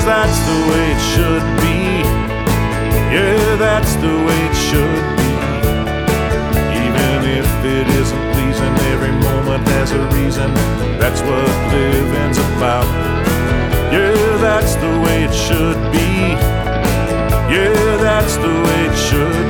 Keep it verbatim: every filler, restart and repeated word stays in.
'cause that's the way it should be. Yeah, that's the way it should be. Even if it isn't pleasing, every moment has a reason. That's what living's about. Yeah, that's the way it should be. Yeah, that's the way it should